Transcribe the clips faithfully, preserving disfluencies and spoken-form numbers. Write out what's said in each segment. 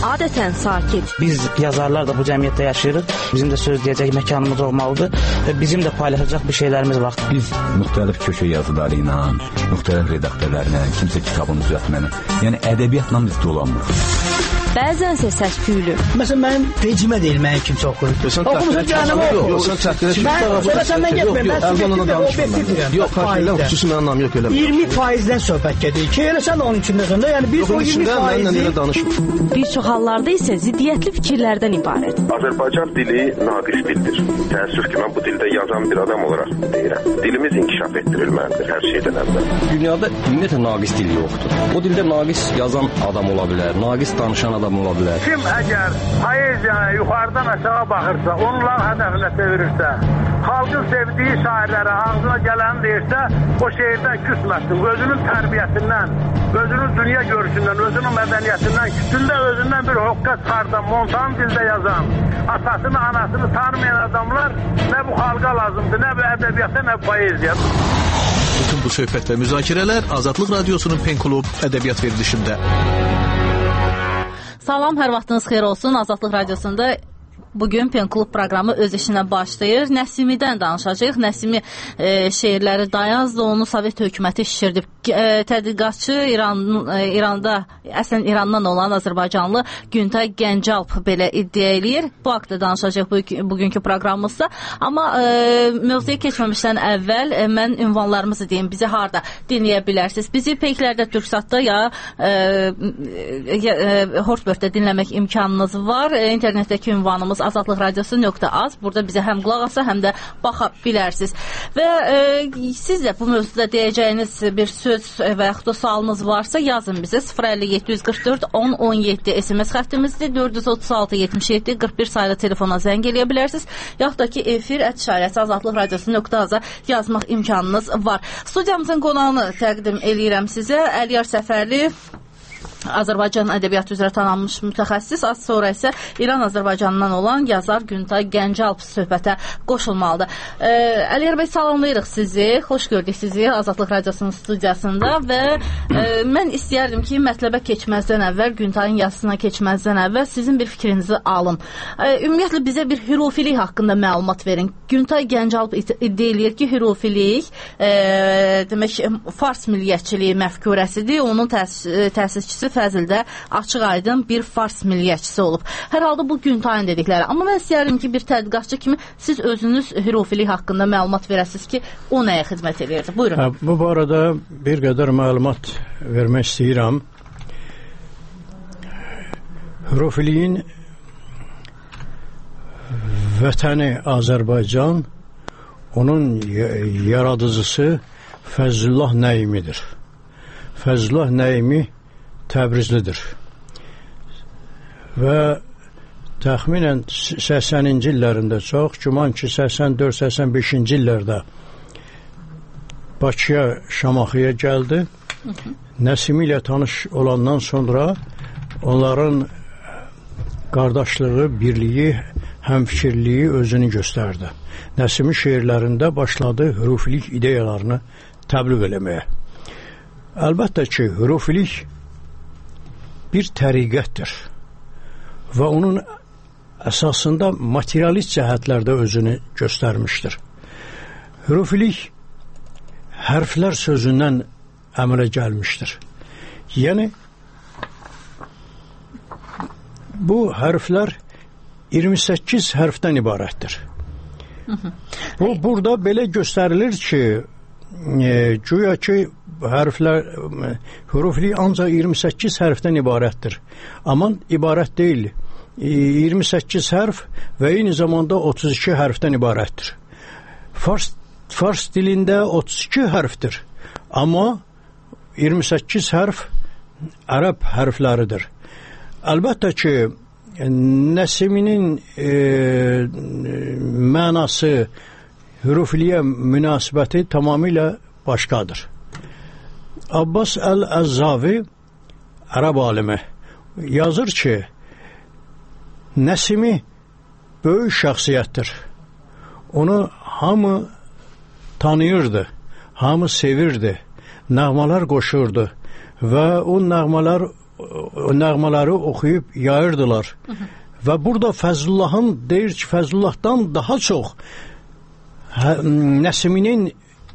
adətən sakit. Biz yazarlar da bu cəmiyyətdə yaşayırıq. Bizim də söz deyəcək məkanımız olmalıdır və bizim də paylaşacaq bir şeylərimiz var. Biz müxtəlif köşə yazıları ilə, müxtəlif redaktörlərlə, kimsə kitabını düzəltməni, yəni ədəbiyyatla biz dolanmırıq. Bəzənsə səs-küylü. Məsələn, mənim vecimə deyil, mənim kimsə oxuyur. Oxumusun canımı oxuyur. Mən səndən getməyim, mən subjektiv, objektiv. Yox, xarşıyla xüsusi mənim anlam yox elə. iyirmi faizdən söhbət gedir ki, elə sən onun içindəsən də, yəni biz o iyirmi faizi... Bir çox hallarda isə ziddiyyətli fikirlərdən ibarət. Azərbaycan dili naqis dildir. Təəssüf ki, mən bu dildə yazan bir adam olaraq deyirəm. Dilimiz inkişaf etdirilməlidir hər şeydən əvvəl. Dünyada ümumiyyətlə naqis dil yoxdur. O dildə naqis yazan adam ola bilər, naqis danışan adam ola bilər. Kim əgər poeziyaya yuxarıdan aşağı baxırsa, onlar hədəfinə çevirirsə, xalqın sevdiyi şairlərə ağzına gələni deyirsə, o şeirdən küsməsin. Özünün tərbiyəsindən, özünün dünya görüşündən, özünün mədəniyyətindən, kütündə özündən bir hoqqa çıxardan, montan dildə yazan, atasını, anasını tanımayan adamlar nə bu xalqa lazımdır, nə bu ədəbiyyata, nə bu poeziya. Bütün bu söhbət və müzakirələr Azadlıq Radiosunun Pen Klub ədəbiyyat verilişində. Salam, hər vaxtınız xeyir olsun. Azadlıq Radiosunda bugün Pen Klub proqramı öz işinə başlayır. Nəsimidən danışacağıq. Nəsimi e, şeirləri Dayazdı, onu Sovet hökuməti şişirdib. E, tədqiqatçı İran, e, İranda, əslən İrandan olan Azərbaycanlı Güntay Gəncalp belə iddia eləyir. Bu haqda danışacaq bu, bugünkü proqramımızda. Amma e, mövzuya keçməmişdən əvvəl e, mən ünvanlarımızı deyim. Bizi harda dinləyə bilərsiniz? Bizi Peyklərdə, Türksatda ya e, e, Hortbörtdə dinləmək imkanınız var. E, internetdəki ünvanımız azadlıq radiosu nöqtə az. Burada bizə həm qulaq asa, həm də baxa bilərsiniz. Və e, siz də bu mövzuda deyəcəyiniz bir söz və yaxud da sualınız varsa yazın bizə. sıfır əlli yeddi yüz qırx dörd on on yeddi S M S xəttimizdir. dörd yüz otuz altı yetmiş yeddi qırx bir sayılı telefona zəng eləyə bilərsiniz. Yaxud da ki efir ət işarəsi azadlıq radiosu nöqtə aza yazmaq imkanınız var. Studiyamızın qonağını təqdim eləyirəm sizə. Əliyar Səfərli, Azərbaycan ədəbiyyatı üzrə tanınmış mütəxəssis, az sonra isə İran Azərbaycanından olan yazar Güntay Gəncalp söhbətə qoşulmalıdır. E, Əliyar bəy, salamlayırıq sizi, xoş gördük sizi Azadlıq Radiosunun studiyasında və e, mən istəyərdim ki, mətləbə keçməzdən əvvəl, Güntayın yazısına keçməzdən əvvəl sizin bir fikrinizi alım. E, ümumiyyətlə bizə bir hürufilik haqqında məlumat verin. Güntay Gəncalp iddia eləyir ki, hürufilik e, demək, fars milliyyətçiliyi məfkurəsidir, onun təs təsisçisi Fəzildə açıq aydın bir fars milliyyətçisi olub. Hər halda bu Güntayın dedikləri. Amma mən istəyərdim ki, bir tədqiqatçı kimi siz özünüz hürufilik haqqında məlumat verəsiniz ki, o nəyə xidmət edirdi? Buyurun. Hə, bu barədə bir qədər məlumat vermək istəyirəm. Hürufiliyin vətəni Azərbaycan, onun yaradıcısı Fəzlullah Nəyimidir. Fəzlullah Nəyimi Təbrizlidir və təxminən səksəninci illərində, çox güman ki, səksən dörd səksən beşinci illərdə Bakıya, Şamaxıya gəldi. Nəsimi ilə tanış olandan sonra onların qardaşlığı, birliyi, həmfikirliyi özünü göstərdi. Nəsimi şeirlərində başladı hürufilik ideyalarını təbliğ eləməyə. Əlbəttə ki, hürufilik bir təriqətdir və onun əsasında materialist cəhətlərdə özünü göstərmişdir. Hürufilik hərflər sözündən əmələ gəlmişdir. Yəni bu hərflər iyirmi səkkiz hərfdən ibarətdir. Bu, burada belə göstərilir ki, e, güya ki hərflər, hüruflik ancaq iyirmi səkkiz hərfdən ibarətdir. Amma ibarət deyil. iyirmi səkkiz hərf və eyni zamanda otuz iki hərfdən ibarətdir. Fars, Fars dilində otuz iki hərfdir. Amma iyirmi səkkiz hərf ərəb hərfləridir. Əlbəttə ki, Nəsiminin e, mənası, hürufliyə münasibəti tamamilə başqadır. Abbas Əl-Əzzavi, ərəb alimi, yazır ki, Nəsimi böyük şəxsiyyətdir. Onu hamı tanıyırdı, hamı sevirdi, nəğmələr qoşurdu və o nəğmələr nəğmələri oxuyub yayırdılar. Hı -hı. Və burada Fəzlullahın deyir ki, Fəzlullahdan daha çox hə, Nəsiminin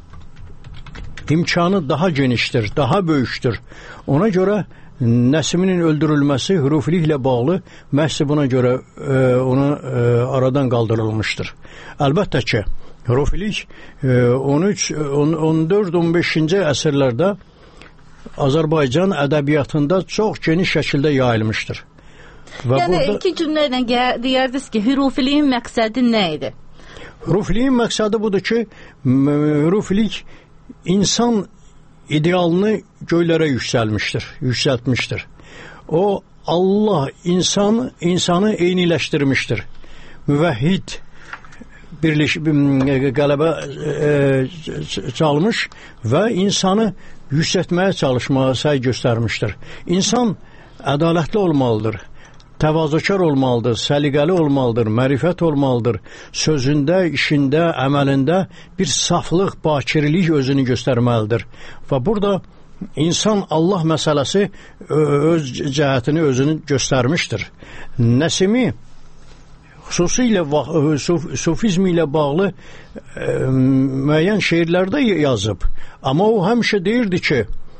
imkanı daha genişdir, daha böyükdür. Ona görə Nəsiminin öldürülməsi hürufiliklə bağlı məhz buna görə e, ona e, aradan qaldırılmışdır. Əlbəttə ki, hürufilik e, on üç, on dörd, on beşinci əsrlərdə Azərbaycan ədəbiyyatında çox geniş şəkildə yayılmışdır. Və yəni burada, iki cümlə ilə deyərdiniz ki, hürufiliyin məqsədi nə idi? Hürufiliyin məqsədi budur ki, hürufilik insan idealını göylərə yüksəlmişdir, yüksəltmişdir. O, Allah insan, insanı eyniləşdirmişdir. Müvəhhid birleş, qələbə e, çalmış və insanı yüksəltməyə çalışmağa səy göstərmişdir. İnsan ədalətli olmalıdır, təvazökar olmalıdır, səliqəli olmalıdır, mərifət olmalıdır. Sözündə, işində, əməlində bir saflıq, bakirlik özünü göstərməlidir. Və burada insan Allah məsələsi öz cəhətini özünü göstərmişdir. Nəsimi xüsusilə sufizm ilə bağlı e, müəyyən şeirlərdə yazıb. Amma o həmişə deyirdi ki,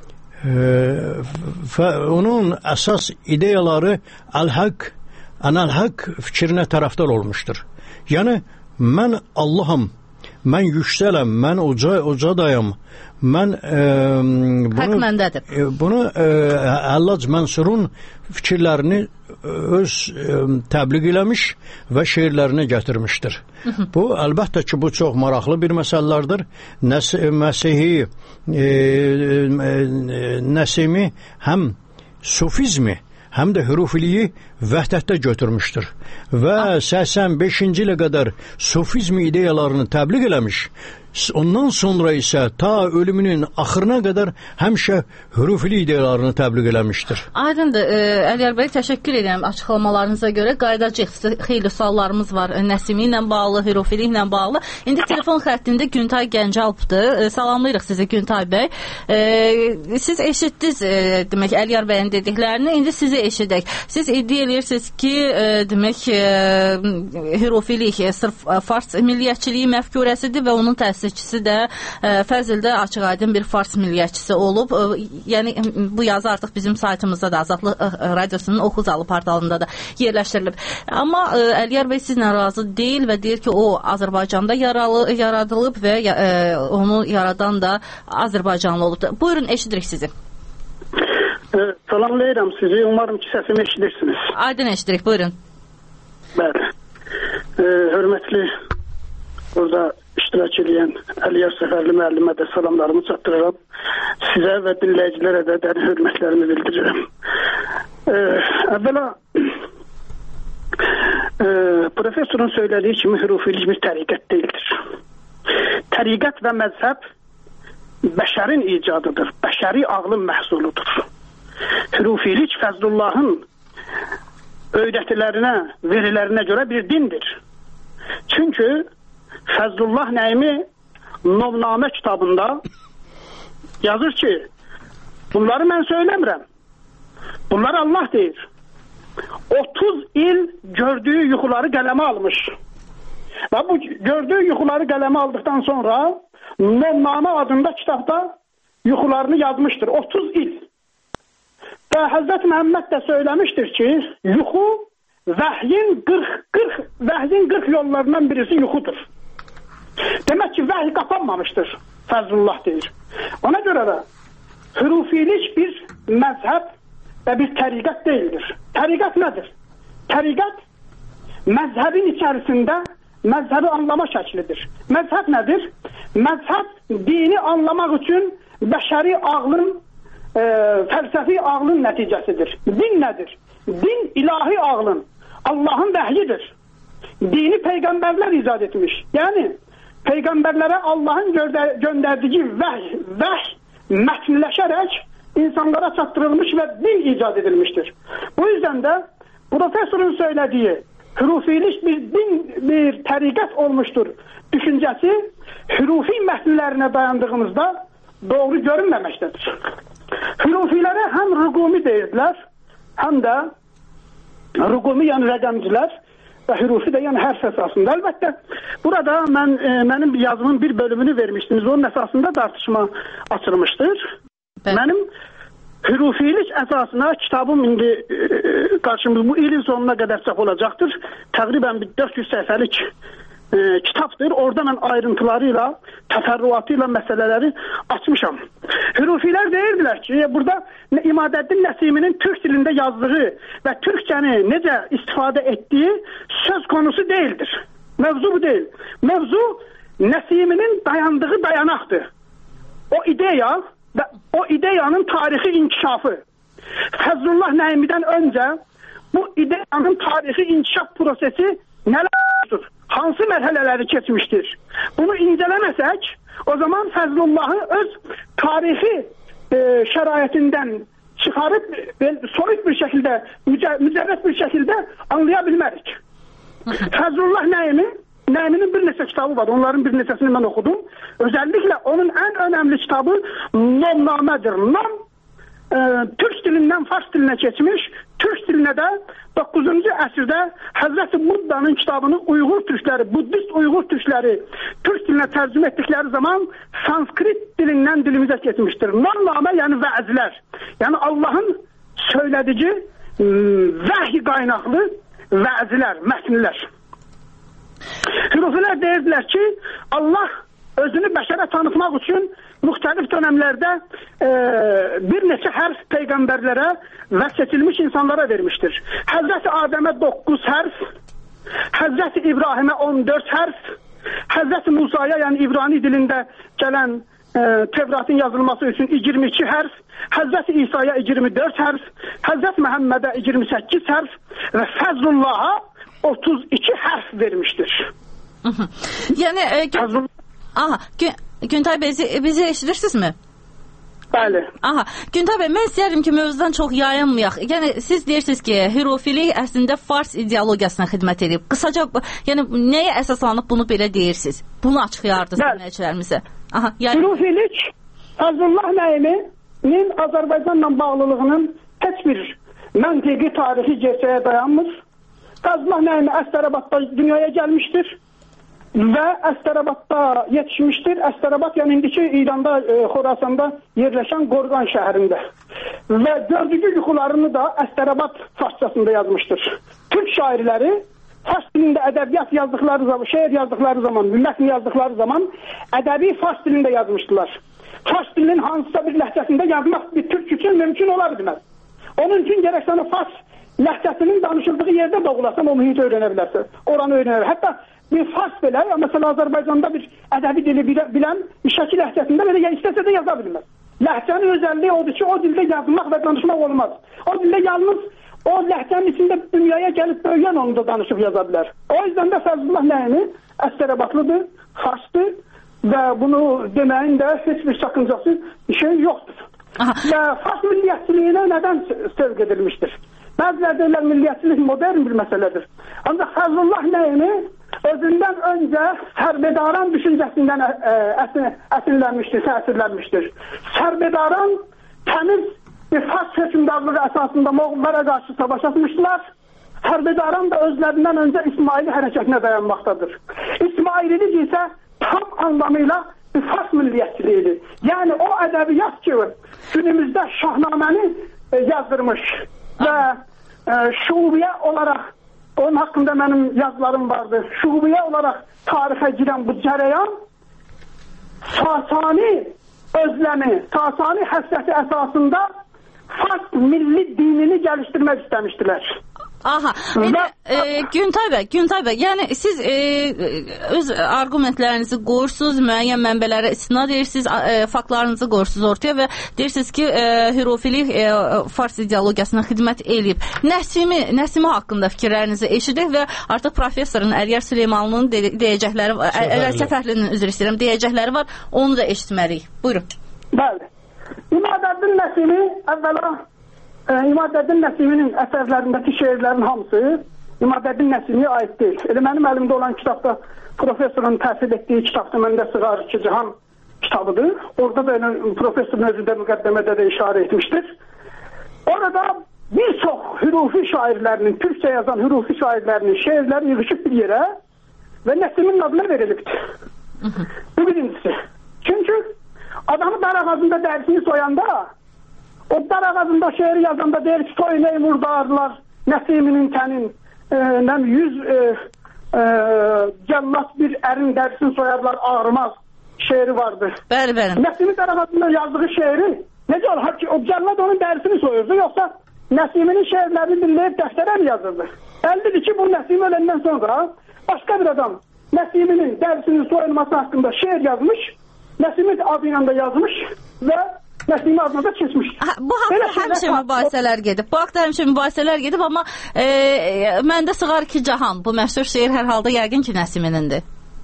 və onun əsas ideyaları əl-haq, ənəl-haq fikrinə tərəfdar olmuşdur. Yəni, mən Allaham, mən yüksələm, mən uca, ucadayam, mən e, bunu, e, bunu e, Əllac Mənsurun fikirlərini öz e, təbliğ eləmiş və şeirlərinə gətirmişdir. Bu, əlbəttə ki, bu çox maraqlı bir məsələlərdir. Nəs Məsihi, e, e, Nəsimi həm sufizmi, həm də hürufiliyi vəhdətdə götürmüşdür. Və səksən beşinci ilə qədər sufizmi ideyalarını təbliğ eləmiş. Ondan sonra isə ta ölümünün axırına qədər həmişə hürufili ideyalarını təbliğ eləmişdir. Aydındır. E, Əliyar bəy, təşəkkür edirəm açıqlamalarınıza görə. Qayıdacaq, xeyli suallarımız var Nəsimi ilə bağlı, hürufili ilə bağlı. İndi telefon xəttində Güntay Gəncalpdır. E, salamlayırıq sizi Güntay bəy. E, siz eşitdiniz e, demək Əliyar bəyin dediklərini. İndi sizi eşidək. Siz iddia edirsiniz ki, e, demək e, hürufilik e, sırf e, fars milliyyətçiliyi məfkurəsidir və onun təsiri Çisi də e, Fəzildə açıq aydın bir fars milliyyətçisi olub. E, yəni bu yazı artıq bizim saytımızda da Azadlıq e, Radiosunun Oxuzalı portalında da yerləşdirilib. Amma e, Əliyar bəy sizlə razı deyil və deyir ki, o Azərbaycanda yaralı, yaradılıb və e, onu yaradan da Azərbaycanlı olub. Buyurun, eşidirik sizi. E, salamlayıram sizi. Umarım ki, səsimi eşidirsiniz. Aydın eşidirik. Buyurun. Bəli. E, hörmətli burada iştirak edən Əliyar Səfərli müəllimə də salamlarımı çatdırıram. Sizə və dinləyicilərə də dərin hörmətlərimi bildirirəm. Ee, əvvəla e, profesorun söylediği kimi hürufilik bir təriqət deyildir. Təriqət və məzhəb bəşərin icadıdır. Bəşəri ağlın məhsuludur. Hürufilik Fəzlullahın öyrətilərinə, verilərinə görə bir dindir. Çünki Fəzlullah Nəymi Novnamə kitabında yazır ki, bunları mən söyləmirəm. Bunları Allah deyir. otuz il gördüyü yuxuları qələmə almış. Və bu gördüyü yuxuları qələmə aldıqdan sonra Novnamə adında kitabda yuxularını yazmışdır. otuz il. Və Həzrət Məhəmməd də söyləmişdir ki, yuxu vəhyin qırx, qırx, vəhyin qırx yollarından birisi yuxudur. Demək ki, vəhy qapanmamışdır, Fəzlullah deyir. Ona görə də hürufilik bir məzhəb və bir təriqət deyildir. Təriqət nədir? Təriqət məzhəbin içərisində məzhəbi anlama şəklidir. Məzhəb nədir? Məzhəb dini anlamaq üçün bəşəri ağlın, e, fəlsəfi ağlın nəticəsidir. Din nədir? Din ilahi ağlın, Allahın vəhyidir. Dini peyğəmbərlər icad etmiş. Yəni, peyğəmbərlərə Allahın göndərdiyi vəhy, vəhy mətnləşərək insanlara çatdırılmış və din icad edilmişdir. Bu yüzden də profesorun söylediği hürufilik bir din, bir təriqət olmuştur düşüncəsi hürufi mətnlərinə dayandığımızda doğru görünməməkdədir. Hürufilərə həm rüqumi deyirlər, həm də rüqumi, yəni rəqəmcilər və hürufi də yəni hərf əsasında. Əlbəttə, burada mən e, mənim yazımın bir bölümünü vermişdiniz. Onun əsasında tartışma açılmışdır. Bəli. Mənim hürufilik əsasına kitabım indi e, qarşımız bu ilin sonuna qədər çap olacaqdır. Təqribən bir dörd yüz səhifəlik e, kitabdır. Orada mən ayrıntılarıyla, təfərrüatıyla məsələləri açmışam. Hürufilər deyirdilər ki, burada İmadəddin Nəsiminin türk dilində yazdığı və türkçəni necə istifadə etdiyi söz konusu deyildir. Mövzu bu deyil. Mövzu Nəsiminin dayandığı dayanaqdır. O ideya və o ideyanın tarixi inkişafı. Fəzlullah Nəymidən öncə bu ideyanın tarixi inkişaf prosesi nələrdir? Hansı mərhələləri keçmişdir? Bunu incələməsək, o zaman Fəzlullahı öz tarixi e, şəraitindən çıxarıb soyut bir şəkildə, mücərrət bir şəkildə anlaya bilmərik. Fəzlullah Nəymi Nəyminin bir neçə kitabı var. Onların bir neçəsini mən oxudum. Özellikle onun en önemli kitabı Nomnamedir. Nom e, Türk dilinden Fars diline geçmiş. Türk diline de dokuzuncu əsrdə Hazreti Budda'nın kitabını Uygur Türkleri, Buddist Uygur Türkleri Türk diline tercüme ettikleri zaman Sanskrit dilinden dilimize geçmiştir. Nomname yani vaazler. Yani Allah'ın söyledici vahiy qaynaqlı vaazlər, mətnlər. Hürufilər deyirdilər ki, Allah özünü bəşərə tanıtmaq üçün müxtəlif dönəmlərdə e, bir neçə hərf peyğəmbərlərə və seçilmiş insanlara vermişdir. Həzrəti Adəmə doqquz hərf, Həzrəti İbrahimə on dörd hərf, Həzrəti Musaya, yəni İbrani dilində gələn e, Tevratın yazılması üçün iyirmi iki hərf, Həzrəti İsa'ya iyirmi dörd hərf, Həzrəti Məhəmmədə iyirmi səkkiz hərf və Fəzlullah'a otuz iki hərf vermişdir. Yəni e, gün... Aha, Gün... Güntay Bey, bizi eşidirsinizmi? Bəli. Aha, Güntay Bey, mən istəyirəm ki, mövzudan çox yayınmayaq. Yəni siz deyirsiniz ki, hürufilik əslində Fars ideologiyasına xidmət edib. Qısaca, yəni nəyə əsaslanıb bunu belə deyirsiniz? Bunu açıqlayardınız dinləyicilərimizə. Aha, yəni hürufilik Fəzlullah Nəyminin Azərbaycanla bağlılığının heç bir məntiqi tarixi gerçəyə dayanmır. Fəzlullah Nəymi Əstərabadda dünyaya gəlmişdir və Əstərabadda yetişmişdir. Əstərabad yəni indiki İranda, e, Xorasanda yerləşən Qorqan şəhərində. Və gördüyü yuxularını da Əstərabad farsçasında yazmışdır. Türk şairləri fars dilində ədəbiyyat yazdıkları zaman, şeir yazdıkları zaman, mətn yazdıkları zaman ədəbi fars dilində yazmışdılar. Fars dilinin hansısa bir ləhcəsində yazmaq bir türk üçün mümkün ola bilməz. Onun üçün gərək sənə fars ləhcəsinin danışıldığı yerdə doğulasan, o mühiti öyrənə bilərsən. Oranı öyrənə bilərsən. Hətta bir fars belə, ya mesela Azərbaycanda bir ədəbi dili bilən Şəki ləhcəsində belə istəsə də yaza bilməz. Ləhcənin özəlliyi odur ki, o dildə yazmaq və danışmaq olmaz. O dildə yalnız o ləhcənin içində dünyaya gəlib böyüyən onu da danışıb yaza bilər. O yüzden də Fəzlullah Nəymi Əstərabadlıdır, farsdır və bunu deməyin də heç bir sakıncası bir şey yoxdur. Aha. Və fars milliyyətçiliyinə nədən sevk edilmişdir? Bəzilər deyirlər, milliyyətçilik modern bir məsələdir. Ancaq Fəzlullah Nəymi özündən öncə Sərbedaran düşüncəsindən əsinlənmişdir, təsirlənmişdir. Sərbedaran təmiz bir fars hökümdarlığı əsasında Moğollara qarşı savaş açmışdılar. Sərbedaran da özlərindən öncə İsmaili hərəkətinə dayanmaqdadır. İsmaililik isə tam anlamıyla bir fars milliyyətçiliyidir. Yəni o ədəbiyyat ki, günümüzdə Şahnaməni yazdırmış və e, şubiyə olaraq, onun haqqında mənim yazılarım vardı, şubiyə olaraq tarixə girən bu cərəyan Sasani özləmi, Sasani həsrəti əsasında fars milli dinini gəlişdirmək istəmişdilər. Aha, elə, e, Güntay bəy, Güntay bəy, yəni siz e, öz argumentlərinizi qoyursunuz, müəyyən mənbələrə istinad edirsiniz, e, faktlarınızı qoyursunuz ortaya və deyirsiniz ki, e, hürufilik e, fars ideologiyasına xidmət eləyib. Nəsimi, Nəsimi haqqında fikirlərinizi eşidik və artıq professorun Əliyar Süleymanlının de deyəcəkləri var, Əliyar Səfərlinin üzr istəyirəm, deyəcəkləri var, onu da eşitməliyik. Buyurun. Bəli. İmadəddin Nəsimi əvvəla İmadəddin Nəsiminin əsərlərindəki şeirlərin hamısı İmadəddin Nəsimiyə aid deyil. Elə mənim əlimdə olan kitabda professorun təhsil etdiyi kitabda məndə Sığar İki Cihan kitabıdır. Orada da professorun özü də müqəddəmədə də işarə etmişdir. Orada bir çox hürufi şairlərinin, Türkçe yazan hürufi şairlərinin şeirləri yığışıb bir yerə və Nəsimin adına verilibdir. Bu birincisi. Çünkü adamı dar ağacında dersini soyanda, o dar ağacında şeiri yazanda der ki soyunay murdarlar, Nəsiminin tənin e, yüz e, e, cellat bir erin dersini soyarlar ağrımaz şeiri vardır. Bəli, bəli. Nəsimin dar ağacında yazdığı şeiri necə olur? O cellat onun dersini soyurdu, yoksa Nəsiminin şeirlerini dinleyip deftere mi yazırdı? Bellidir ki bu Nəsim ölenden sonra başka bir adam Nəsiminin dersinin soyulması hakkında şiir yazmış, Nəsimin adıyla da yazmış ve Nəsimin adına da keçmişdir. Ha, bu haqda həmişə mübahisələr gedib. Bu haqda həmişə mübahisələr gedib, amma e, məndə sığar ki cahan. Bu məşhur şeir hər halda yəqin ki Nəsiminindir.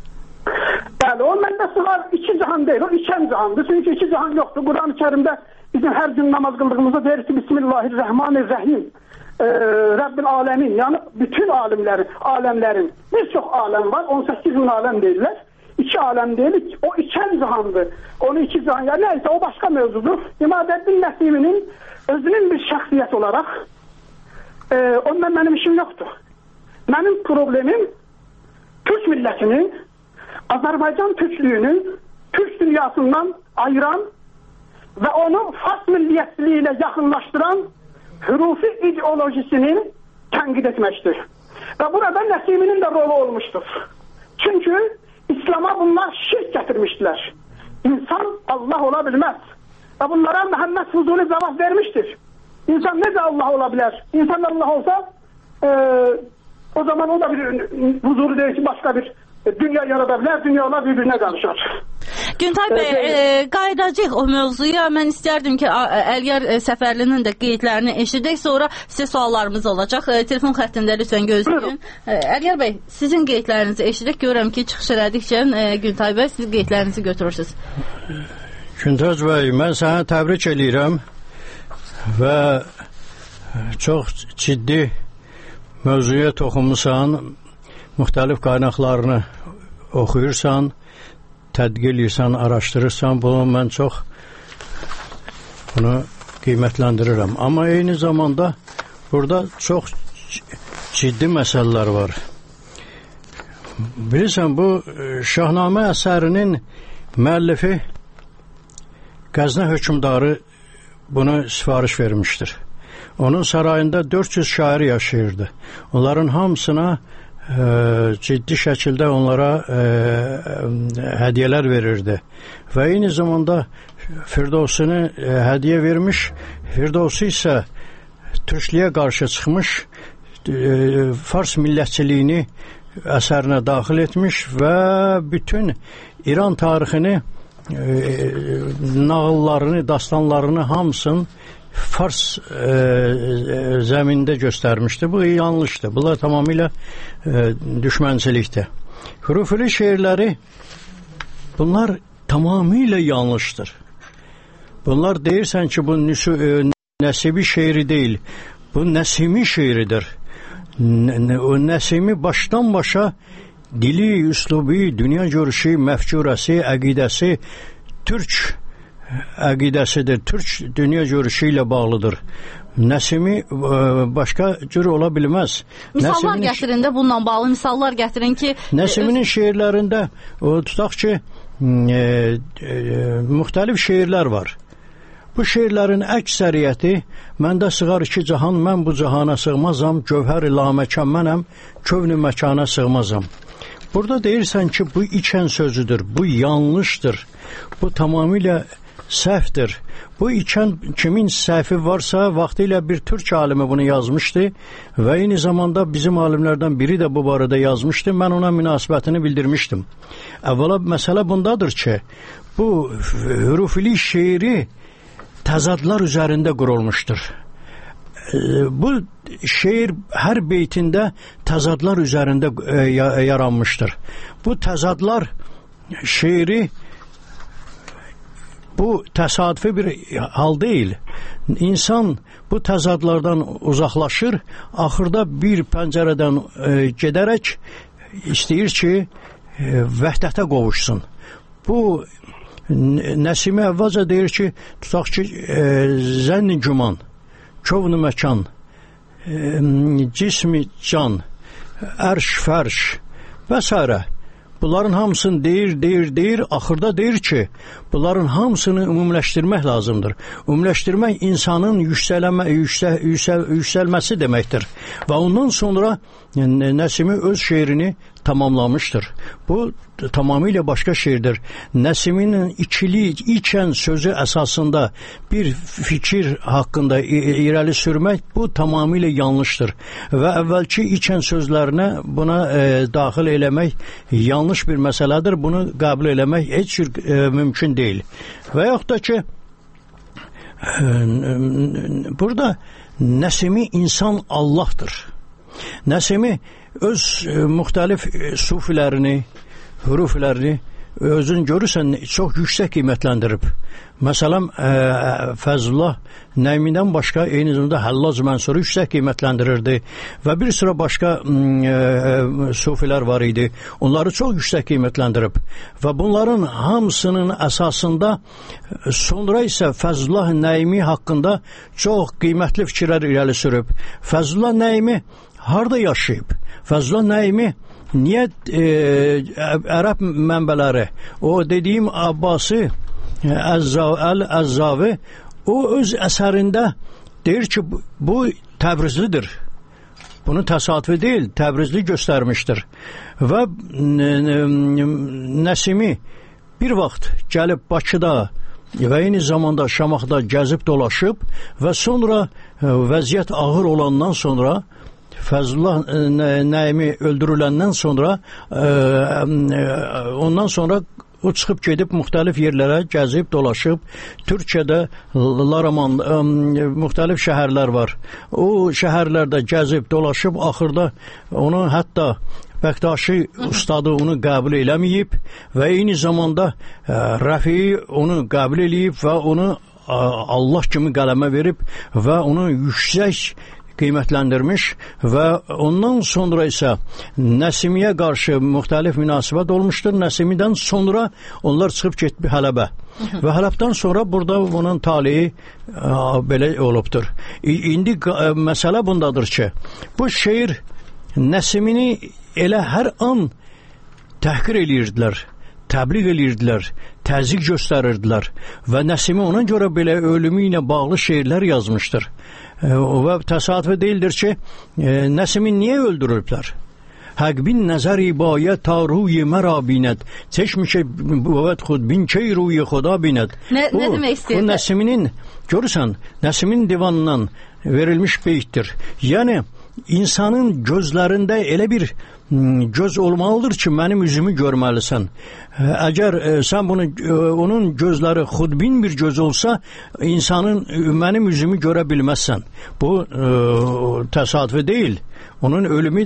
Bəli, o məndə sığar iki cahan deyil, o içən cahandır. Çünki iki cahan yoxdur. Quran-ı Kərimdə bizim hər gün namaz qıldığımızda deyir ki Bismillahirrahmanirrahim. Ee, Rabbil alemin, yani bütün alimlerin, alemlerin birçok alem var, on sekiz bin alem değiller. İki alem değil, o içen cihandı. Onu iki cihan, yani neyse o başka mevzudur. İmadeddin Nəsiminin özünün bir şəxsiyyət olarak e, ondan benim işim yoktu. Benim problemim Türk milletinin, Azerbaycan Türklüğünü Türk dünyasından ayıran ve onu Fars milliyetçiliğiyle yakınlaştıran hürufi ideolojisini tenkit etmektir. Ve burada Nəsiminin de rolü olmuştur. Çünkü İslam'a bunlar şirk getirmiştiler. İnsan Allah olabilmez. Ve bunlara Muhammed Fuzuli cevap vermiştir. İnsan nece Allah olabilir? İnsan Allah olsa e, o zaman o da bir huzuru değil ki başka bir dünya yaradabilir. Dünyalar birbirine karışır. Güntay bəy, e, qayıdacaq o mövzuya. Mən istərdim ki, Əliyar Səfərlinin də qeydlərini eşidək, sonra sizə suallarımız olacaq. E, telefon xəttində lütfən gözləyin. E, Əliyar bəy, sizin qeydlərinizi eşidək. Görürəm ki, çıxış elədikcə e, Güntay bəy, siz qeydlərinizi götürürsünüz. Güntay bəy, mən sənə təbrik edirəm və çox ciddi mövzuya toxunmusan, müxtəlif qaynaqlarını oxuyursan, tədqiq edirsən, araşdırırsan, bunu mən çox bunu qiymətləndirirəm. Amma eyni zamanda burada çox ciddi məsələlər var. Bilirsən, bu Şahnamə əsərinin müəllifi Qəznə hökmdarı bunu sifariş vermişdir. Onun sarayında dörd yüz şair yaşayırdı. Onların hamısına e, ciddi şəkildə onlara e, hədiyyələr verirdi. Və eyni zamanda Firdovsunu e, hədiyyə vermiş. Firdovsu isə Türkliyə qarşı çıxmış, e, Fars millətçiliyini əsərinə daxil etmiş və bütün İran tarixini, e, nağıllarını, dastanlarını hamısını Fars e, e, zəmində göstərmişdi. Bu yanlışdır. Bunlar tamamilə e, düşmənçilikdir. Hürufili şeirləri bunlar tamamilə yanlışdır. Bunlar deyirsən ki, bu nüsü, e, Nəsibi şeiri deyil. Bu Nəsimi şeiridir. N o Nəsimi başdan başa dili, üslubi, dünya görüşü, məfkurəsi, əqidəsi Türk əqidəsidir. Türk dünya görüşü ilə bağlıdır. Nəsimi e, başqa cür ola bilməz. Misallar Nəsiminin, gətirin də bununla bağlı misallar gətirin ki... Nəsiminin şeirlərində o, tutaq ki, e, e, müxtəlif şeirlər var. Bu şeirlərin əksəriyyəti məndə sığar iki cahan, mən bu cahana sığmazam, gövhər-i laməkən mənəm, kövn-i məkana sığmazam. Burada deyirsən ki, bu içən sözüdür, bu yanlışdır, bu tamamilə səhvdir. Bu içən kimin səhvi varsa, vaxtilə bir türk alimi bunu yazmışdı və eyni zamanda bizim alimlərdən biri də bu barədə yazmışdı. Mən ona münasibətini bildirmişdim. Əvvəla məsələ bundadır ki, bu hürufili şeiri təzadlar üzərində qurulmuşdur. Bu şeir hər beytində təzadlar üzərində yaranmışdır. Bu təzadlar şeiri bu təsadüfi bir hal deyil. İnsan bu təzadlardan uzaqlaşır, axırda bir pəncərədən e, gedərək istəyir ki, e, vəhdətə qovuşsun. Bu Nəsimi əvvəlcə deyir ki, tutaq ki, e, zənn-i güman, kövn-ü məkan, e, cismi can, ərş, fərş və s. Bunların hamısını deyir, deyir, deyir, axırda deyir ki, bunların hamısını ümumiləşdirmək lazımdır. Ümumiləşdirmək insanın yüksələmə, yüksəl, yüksəl, yüksəlməsi deməkdir. Və ondan sonra Nəsimi öz şeirini tamamlamışdır. Bu tamamilə başqa şeirdir. Nəsiminin ikili, ikən sözü əsasında bir fikir haqqında irəli sürmək bu tamamilə yanlışdır. Və əvvəlki ikən sözlərinə buna e, daxil eləmək yanlış bir məsələdir. Bunu qəbul eləmək heç bir e, mümkün deyil. Və yaxud da ki, e, burada Nəsimi insan Allahdır. Nəsimi öz e, müxtəlif e, sufilərini, hüruflərini özün görürsən çox yüksək qiymətləndirib. Məsələn, e, Fəzlullah Nəymidən başqa eyni zamanda Həllac Mənsuru yüksək qiymətləndirirdi və bir sıra başqa e, sufilər var idi. Onları çox yüksək qiymətləndirib və bunların hamısının əsasında sonra isə Fəzlullah Nəymi haqqında çox qiymətli fikirlər irəli sürüb. Fəzlullah Nəymi harda yaşayıb? Fəzlullah Nəymi niyə e, ərəb mənbələri, o dediyim Abbasi Əl-Əzzavi, o öz əsərində deyir ki, bu Təbrizlidir. Bunu təsadüfi deyil, Təbrizli göstərmişdir. Və Nəsimi bir vaxt gəlib Bakıda və eyni zamanda Şamaxıda gəzib dolaşıb və sonra vəziyyət ağır olandan sonra Fəzlullah Nəymi öldürüləndən sonra ondan sonra o çıxıb gedib müxtəlif yerlərə gəzib dolaşıb. Türkiyədə Laraman müxtəlif şəhərlər var. O şəhərlərdə gəzib dolaşıb axırda onu hətta Bəqdaşi ustadı onu qəbul eləməyib və eyni zamanda Rəfi onu qəbul eləyib və onu Allah kimi qələmə verib və onu yüksək qiymətləndirmiş və ondan sonra isə Nəsimiyə qarşı müxtəlif münasibət olmuşdur. Nəsimidən sonra onlar çıxıb getdi Hələbə. Və Hələbdən sonra burada bunun taleyi belə olubdur. İndi məsələ bundadır ki, bu şeir Nəsimini elə hər an təhqir eləyirdilər, təbliğ eləyirdilər, təzyiq göstərirdilər və Nəsimi ona görə belə ölümü ilə bağlı şeirlər yazmışdır. Və təsadüfi deyildir ki, Nəsimi niyə öldürülüblər? Həq bin nəzəri bayə ta ruyi mərə binət, çeşmişə bəvət xud bin key ruyi xuda binət. Nə, nə demək istəyir? Bu Nəsiminin, görürsən, Nəsimin divanından verilmiş beytdir. Yəni, insanın gözlərində elə bir göz olmalıdır ki, mənim üzümü görməlisən. Əgər sən bunu, onun gözləri xudbin bir göz olsa, insanın mənim üzümü görə bilməzsən. Bu təsadüfi deyil. Onun ölümü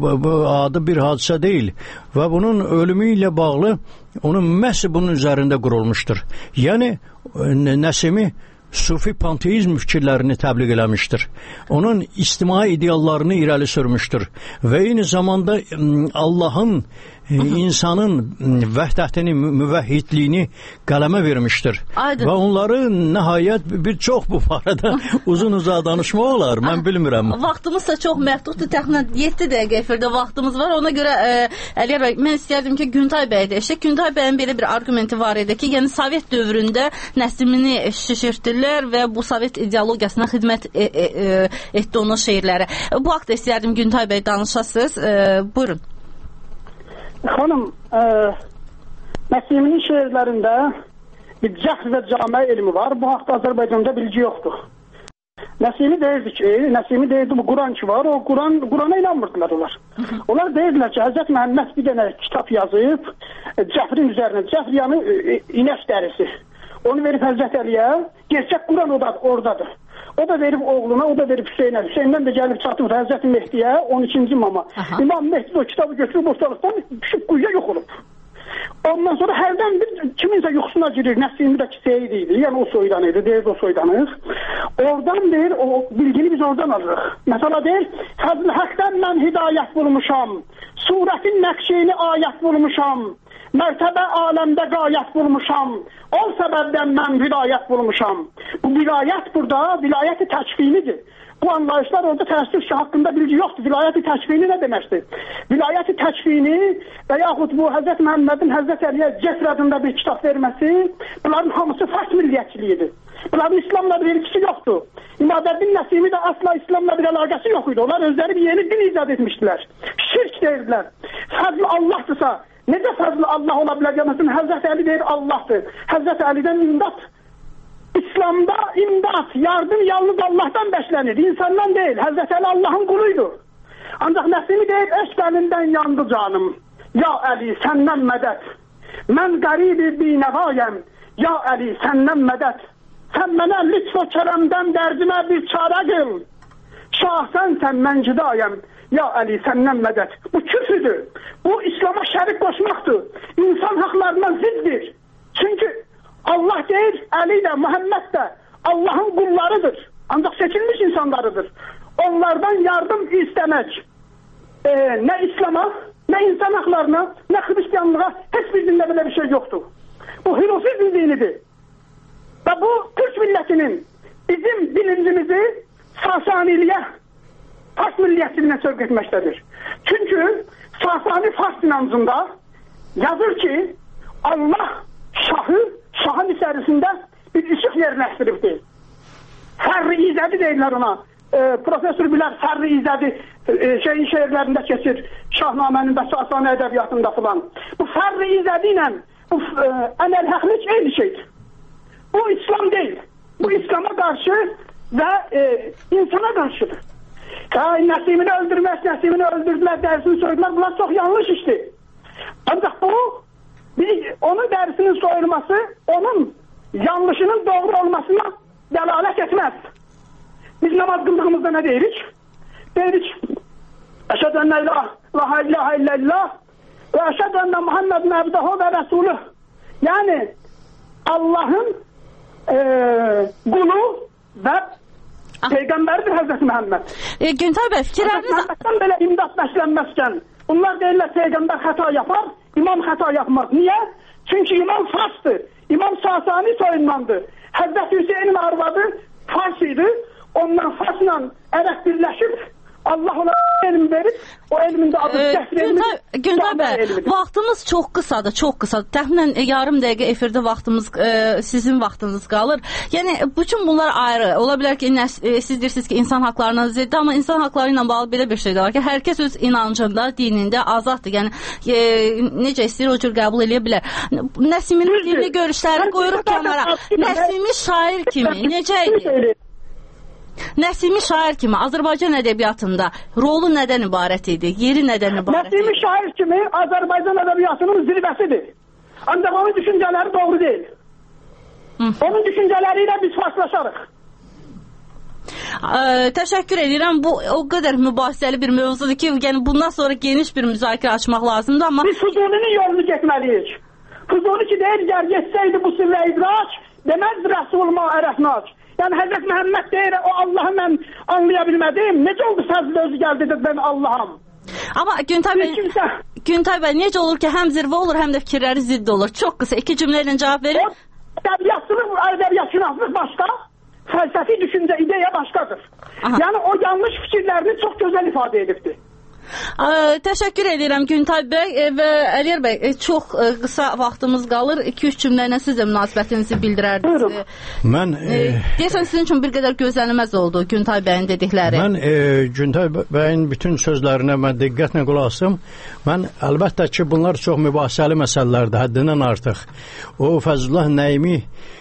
adı bir hadisə deyil və bunun ölümü ilə bağlı onun məhz bunun üzərində qurulmuşdur. Yəni Nəsimi sufi panteizm fikirlərini təbliğ eləmişdir. Onun ictimai ideallarını irəli sürmüşdür və eyni zamanda Allahın insanın vəhdətini, müvəhhidliyini qələmə vermişdir. Aydın. Və onları nəhayət bir çox bu barədə uzun-uzaq danışmaq olar, mən bilmirəm. Vaxtımız da çox məhduddur, təxminən yeddi dəqiqə efirdə vaxtımız var. Ona görə ə, Əliyar bəy, mən istərdim ki, Güntay bəy də eşək. Güntay bəyin belə bir argumenti var idi ki, yəni Sovet dövründə Nəsimini şişirtdilər və bu Sovet ideologiyasına xidmət e, e, e, etdi onun şeirləri. Bu haqda istərdim Güntay bəy danışasınız. E, buyurun. Xanım, e, Nəsiminin şeirlərində bir cəhl və camə elmi var. Bu haqda Azərbaycanda bilgi yoxdur. Nəsimi deyirdi ki, Nəsimi deyirdi bu Quran ki var, o Quran, Qurana inanmırdılar onlar. Onlar deyirdiler ki, Həzrət Məhəmməd bir dənə kitab yazıb, Cəfrin üzərinə, Cəfr yanı inək dərisi. Onu verib Həzrət Əliyə, gerçək Quran oradadır. O da verib oğluna, o da verib Hüseynə. Hüseyndən də gəlib çatıb Həzrət Mehdiyə, on ikinci imama. Aha. İmam Mehdi o kitabı götürüb ortalıqdan düşüb quyuya yox olub. Ondan sonra hərdən bir kiminsə yuxusuna girir, Nəsimindəki Seyid idi, yəni o soydan idi, deyir o soydanıq. Oradan deyir, o bilgini biz oradan alırıq. Mesela deyir, Fəzl Həqdən mən hidayət bulmuşam, surətin nəqşini ayət bulmuşam, mərtəbə aləmdə qayət bulmuşam, o səbəbdən mən vilayət bulmuşam. Bu vilayət burada, vilayəti təkfilidir. bu anlayışlar orada təəssüf ki, haqqında bilgi yoxdur. Vilayət-i təkvini nə deməkdir? Vilayət-i təkvini və yaxud bu Həzrət Məhəmmədin Həzrət Əliyə cəsr adında bir kitab verməsi, bunların hamısı fars milliyyətçiliyidir. Bunların İslamla bir ilgisi yoxdur. İmadəddin Nəsimi də asla İslamla bir əlaqəsi yox idi. Onlar özləri bir yeni din icad etmişdilər. Şirk deyirlər. Fəzl Allahdırsa, necə fəzl Allah ola bilər? Məsələn, Həzrət Əli deyir Allahdır. Həzrət Əlidən imdad. İslamda imdad, yardım yalnız Allah'tan bəşlənir. İnsandan deyil. Həzrət Əli Allah'ın quluydu. Ancaq Nəsimi deyir, eşq əlindən yandı canım. Ya Əli, səndən mədət. Mən qəribi binəvayəm. Ya Əli, səndən mədət. Sən mənə lütf o kərəmdən dərdimə bir çarə qıl. Şah sənsən, mən cidayəm. Ya Əli, səndən mədət. Bu küfürdür. Bu İslam'a şərik qoşmaqdır. İnsan haqlarına ziddir. Çünki Allah deyir, Əli də, Muhammed də Allah'ın qullarıdır. Ancaq seçilmiş insanlarıdır. Onlardan yardım istəmək e, nə İslam'a, nə insan haqlarına, nə Hristiyanlığa heç bir dində belə bir şey yoxdur. Bu Hürufizm dinidir. Və bu Türk millətinin bizim bilincimizi Sasaniliyə, Fars milliyyətçiliyinə sövq etməkdədir. Çünki Sasani Fars inancında yazır ki, Allah şahı şahın içərisində bir ışıq yerləşdiribdir. Fərri İzədi deyirlər ona. E, profesör bilər Fərri İzədi e, şeyin şeirlərində keçir. Şahnamənin və Sasani ədəbiyyatında filan. Bu Fərri İzədi ilə bu e, ənəl-həqlik eyni şeydir. Bu İslam deyil. Bu İslam'a qarşı və e, insana qarşıdır. Ya, Nəsimini öldürmək, Nəsimini öldürdülər, dərisini soydular. Bunlar çox yanlış işdir. Ancaq bu Bir, onun dərisinin soyulması, onun yanlışının doğru olmasına dəlalət etməz. Biz namaz qıldığımızda nə deyirik? Deyirik, əşhədə ennə ilahə ilahə illəllah və əşhədə ennə Muhammedun əbdəhu və rəsulüh. Yəni, Allahın e, qulu və Peyğəmbəridir Həzrəti Məhəmməd. E, Güntay bəy, fikirləriniz... Məhəmməddən belə imdad bəslənməzkən, bunlar deyirlər Peyğəmbər xəta yapar, İmam xəta yapmaz. Niyə? Çünki imam Farsdır. İmam Sasani soyundandır. Həzrət Hüseynin arvadı Fars idi. Ondan Farsla ərək birləşib Allah ona elm verib, o elmin də adı cəhd elmi. Güntay bəy, vaxtımız çox qısadır, çox qısadır. Təxminən yarım dəqiqə efirdə vaxtımız, e, sizin vaxtınız qalır. Yəni, bütün bunlar ayrı. Ola bilər ki, nə, e, siz deyirsiniz ki, insan haqlarına ziddir, amma insan haqları ilə bağlı belə bir şey də var ki, hər kəs öz inancında, dinində azaddır. Yəni, e, necə istəyir, o cür qəbul edə bilər. Nəsiminin dini görüşləri qoyuruq kənara. Nəsimi şair kimi, necə idi? Nəsimi şair kimi Azərbaycan ədəbiyyatında rolu nədən ibarət idi? Yeri nədən ibarət idi? Nəsimi şair kimi Azərbaycan ədəbiyyatının zirvəsidir. Ancaq onun düşüncələri doğru deyil. Hı. Onun düşüncələri ilə biz farslaşarıq. Ə, təşəkkür edirəm. Bu o qədər mübahisəli bir mövzudur ki, yəni bundan sonra geniş bir müzakirə açmaq lazımdır, amma biz Füzulinin yolunu getməliyik. Füzuli ki deyir, gəl geçsəydi bu sirrə idrak, deməz Rəsulma ərəfnac. Yəni Həzrət Məhəmməd deyir, o Allahı mən anlaya bilmədim. Necə oldu fəzl özü gəldi dedi, ben Allaham. Amma Güntay bəy, kimsə... Güntay bəy, necə olur ki, həm zirvə olur, həm də fikirləri zidd olur? Çox qısa, iki cümlə ilə cavab verin. Ədəbiyyatçılıq, ədəbiyyatçılıq başqa, fəlsəfi düşüncə, ideya başqadır. Aha. Yəni o yanlış fikirlərini çox gözəl ifadə edibdir. Ə, təşəkkür edirəm Güntay bəy e, və Əliyar bəy, e, çox e, qısa vaxtımız qalır. iki üç cümlə ilə siz də münasibətinizi bildirərdiniz. Mən e, e, deyəsən sizin üçün bir qədər gözlənilməz oldu Güntay bəyin dedikləri. Mən e, Güntay bəyin bütün sözlərinə mən diqqətlə qulaq asdım. Mən əlbəttə ki, bunlar çox mübahisəli məsələlərdir, həddindən artıq. O Fəzlullah Nəyimi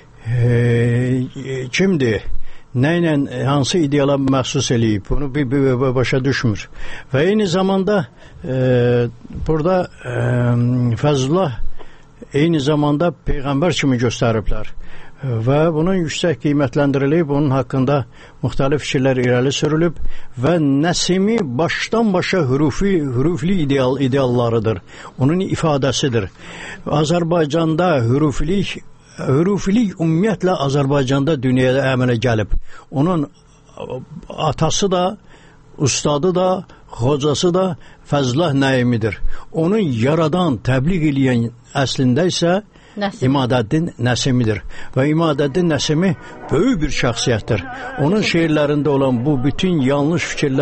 e, kimdir? Nə ilə, hansı ideala məxsus eləyib, bunu bir, bir, bir başa düşmür. Və eyni zamanda e, burada e, Fəzlullah eyni zamanda Peyğəmbər kimi göstəriblər. Və bunun yüksək qiymətləndirilib, onun haqqında müxtəlif fikirlər irəli sürülüb və Nəsimi başdan başa hürufi, hürufli ideal, ideallarıdır. Onun ifadəsidir. Azərbaycanda hüruflik Hürufilik ümumiyyətlə Azərbaycanda dünyada əmələ gəlib. Onun atası da, ustadı da, xocası da Fəzlullah Nəyimidir. Onu yaradan, təbliğ eləyən əslində isə Nəsim. İmadəddin Nəsimidir. Və İmadəddin Nəsimi böyük bir şəxsiyyətdir. Onun şeirlərində olan bu bütün yanlış fikirlər